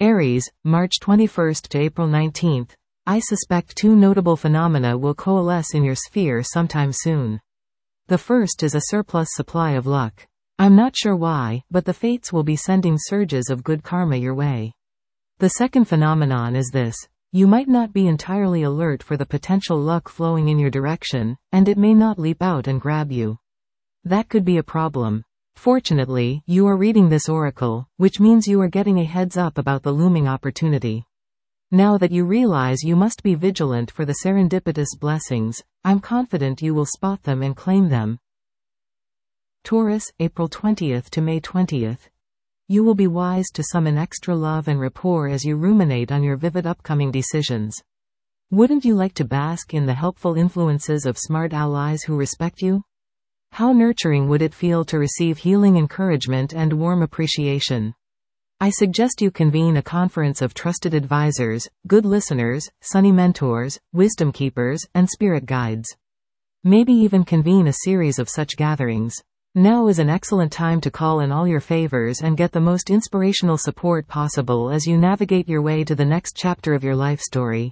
Aries, March 21st to April 19th. I suspect two notable phenomena will coalesce in your sphere sometime soon. The first is a surplus supply of luck. I'm not sure why, but the fates will be sending surges of good karma your way. The second phenomenon is this. You might not be entirely alert for the potential luck flowing in your direction, and it may not leap out and grab you. That could be a problem. Fortunately, you are reading this oracle, which means you are getting a heads up about the looming opportunity. Now that you realize you must be vigilant for the serendipitous blessings, I'm confident you will spot them and claim them. Taurus, April 20th to May 20th. You will be wise to summon extra love and rapport as you ruminate on your vivid upcoming decisions. Wouldn't you like to bask in the helpful influences of smart allies who respect you? How nurturing would it feel to receive healing encouragement and warm appreciation? I suggest you convene a conference of trusted advisors, good listeners, sunny mentors, wisdom keepers, and spirit guides. Maybe even convene a series of such gatherings. Now is an excellent time to call in all your favors and get the most inspirational support possible as you navigate your way to the next chapter of your life story.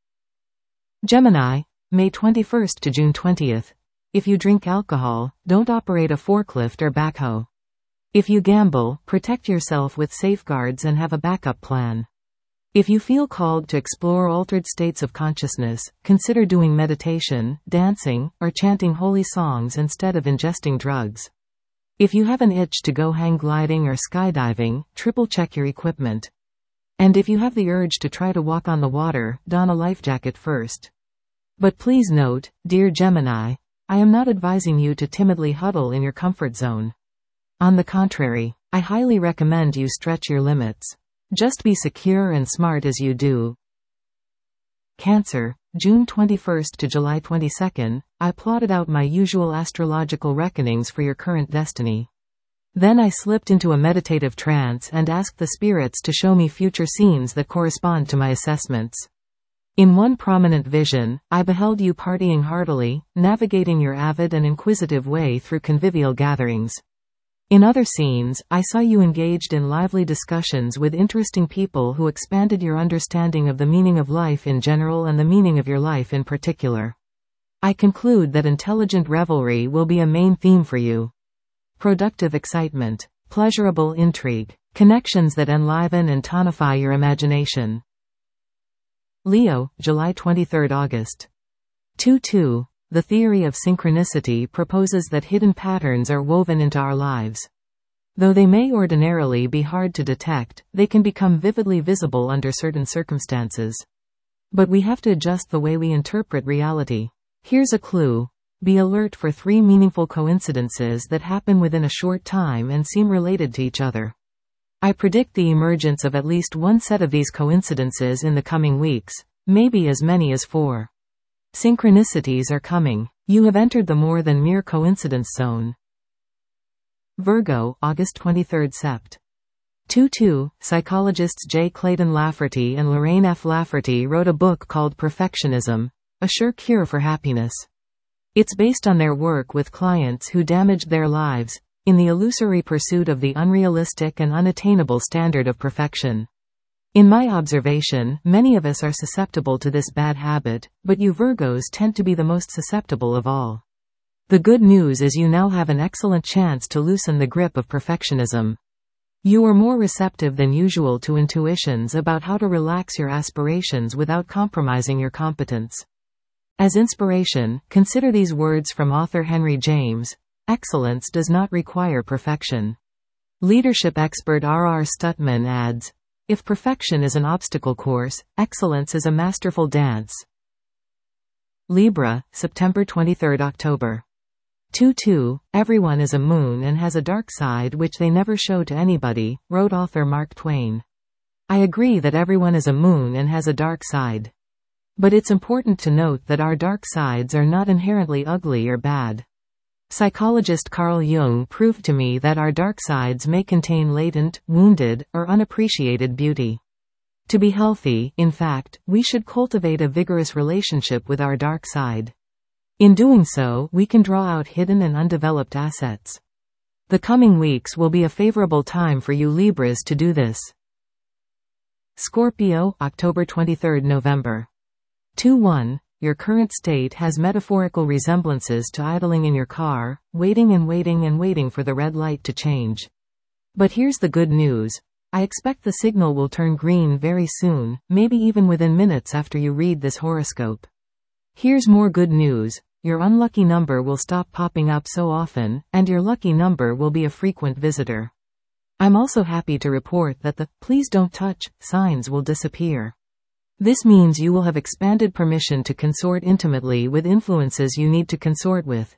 Gemini, May 21st to June 20th. If you drink alcohol, don't operate a forklift or backhoe. If you gamble, protect yourself with safeguards and have a backup plan. If you feel called to explore altered states of consciousness, consider doing meditation, dancing, or chanting holy songs instead of ingesting drugs. If you have an itch to go hang gliding or skydiving, triple check your equipment. And if you have the urge to try to walk on the water, don a life jacket first. But please note, dear Gemini, I am not advising you to timidly huddle in your comfort zone. On the contrary, I highly recommend you stretch your limits. Just be secure and smart as you do. Cancer, June 21st to July 22nd, I plotted out my usual astrological reckonings for your current destiny. Then I slipped into a meditative trance and asked the spirits to show me future scenes that correspond to my assessments. In one prominent vision, I beheld you partying heartily, navigating your avid and inquisitive way through convivial gatherings. In other scenes, I saw you engaged in lively discussions with interesting people who expanded your understanding of the meaning of life in general and the meaning of your life in particular. I conclude that intelligent revelry will be a main theme for you. Productive excitement, pleasurable intrigue, connections that enliven and tonify your imagination. Leo, July 23rd August. 2-2. The theory of synchronicity proposes that hidden patterns are woven into our lives. Though they may ordinarily be hard to detect, they can become vividly visible under certain circumstances. But we have to adjust the way we interpret reality. Here's a clue. Be alert for 3 meaningful coincidences that happen within a short time and seem related to each other. I predict the emergence of at least one set of these coincidences in the coming weeks, maybe as many as 4. Synchronicities are coming. You have entered the more than mere coincidence zone. Virgo, August 23rd Sept. 2-2. Psychologists J. Clayton Lafferty and Lorraine F. Lafferty wrote a book called Perfectionism, A Sure Cure for Happiness. It's based on their work with clients who damaged their lives in the illusory pursuit of the unrealistic and unattainable standard of perfection. In my observation, many of us are susceptible to this bad habit, but you Virgos tend to be the most susceptible of all. The good news is you now have an excellent chance to loosen the grip of perfectionism. You are more receptive than usual to intuitions about how to relax your aspirations without compromising your competence. As inspiration, consider these words from author Henry James: excellence does not require perfection. Leadership expert R.R. Stutman adds, if perfection is an obstacle course, excellence is a masterful dance. Libra, September 23rd October. 2-2. Everyone is a moon and has a dark side which they never show to anybody, wrote author Mark Twain. I agree that everyone is a moon and has a dark side. But it's important to note that our dark sides are not inherently ugly or bad. Psychologist Carl Jung proved to me that our dark sides may contain latent, wounded, or unappreciated beauty. To be healthy, in fact, we should cultivate a vigorous relationship with our dark side. In doing so, we can draw out hidden and undeveloped assets. The coming weeks will be a favorable time for you Libras to do this. Scorpio, October 23, November. 2-1. Your current state has metaphorical resemblances to idling in your car, waiting and waiting and waiting for the red light to change. But here's the good news. I expect the signal will turn green very soon, maybe even within minutes after you read this horoscope. Here's more good news. Your unlucky number will stop popping up so often, and your lucky number will be a frequent visitor. I'm also happy to report that the "please don't touch" signs will disappear. This means you will have expanded permission to consort intimately with influences you need to consort with.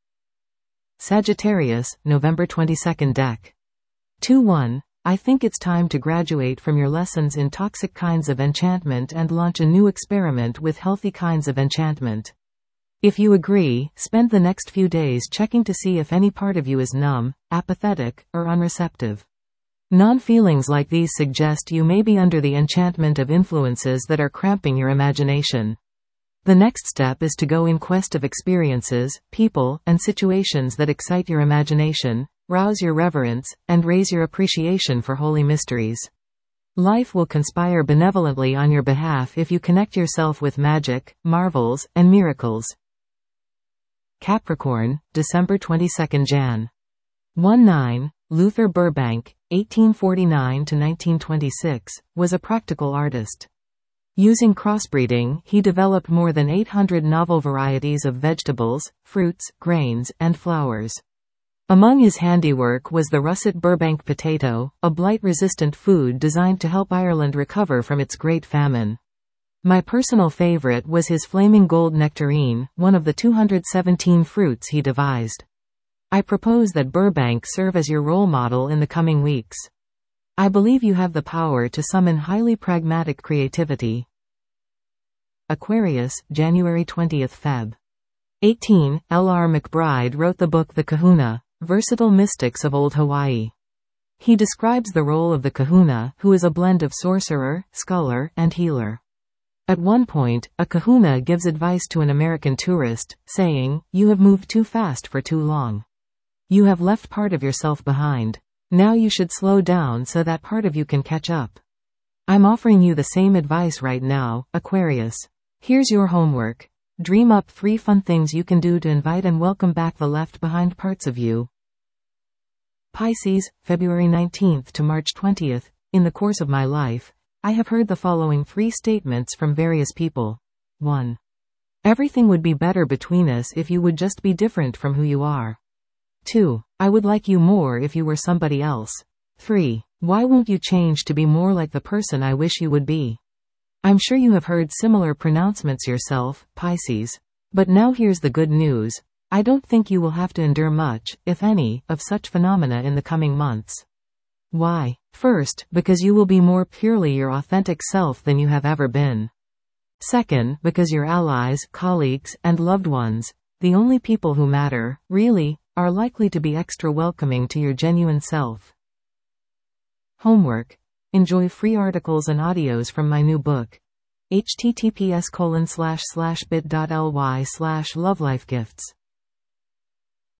Sagittarius, November 22 Deck. 2-1. I think it's time to graduate from your lessons in toxic kinds of enchantment and launch a new experiment with healthy kinds of enchantment. If you agree, spend the next few days checking to see if any part of you is numb, apathetic, or unreceptive. Non-feelings like these suggest you may be under the enchantment of influences that are cramping your imagination. The next step is to go in quest of experiences, people, and situations that excite your imagination, rouse your reverence, and raise your appreciation for holy mysteries. Life will conspire benevolently on your behalf if you connect yourself with magic, marvels, and miracles. Capricorn, December 22 Jan. 1-9. Luther Burbank, 1849–1926, was a practical artist. Using crossbreeding, he developed more than 800 novel varieties of vegetables, fruits, grains, and flowers. Among his handiwork was the russet Burbank potato, a blight-resistant food designed to help Ireland recover from its Great Famine. My personal favorite was his flaming gold nectarine, one of the 217 fruits he devised. I propose that Burbank serve as your role model in the coming weeks. I believe you have the power to summon highly pragmatic creativity. Aquarius, January 20 Feb. 18. L.R. McBride wrote the book The Kahuna, Versatile Mystics of Old Hawaii. He describes the role of the kahuna, who is a blend of sorcerer, scholar, and healer. At one point, a kahuna gives advice to an American tourist, saying, "You have moved too fast for too long. You have left part of yourself behind. Now you should slow down so that part of you can catch up." I'm offering you the same advice right now, Aquarius. Here's your homework. Dream up 3 fun things you can do to invite and welcome back the left behind parts of you. Pisces, February 19 to March 20. In the course of my life, I have heard the following 3 statements from various people. 1. Everything would be better between us if you would just be different from who you are. 2. I would like you more if you were somebody else. 3. Why won't you change to be more like the person I wish you would be? I'm sure you have heard similar pronouncements yourself, Pisces. But now here's the good news. I don't think you will have to endure much, if any, of such phenomena in the coming months. Why? First, because you will be more purely your authentic self than you have ever been. Second, because your allies, colleagues, and loved ones, the only people who matter, really, are likely to be extra welcoming to your genuine self. Homework. Enjoy free articles and audios from my new book. https://bit.ly/lovelifegifts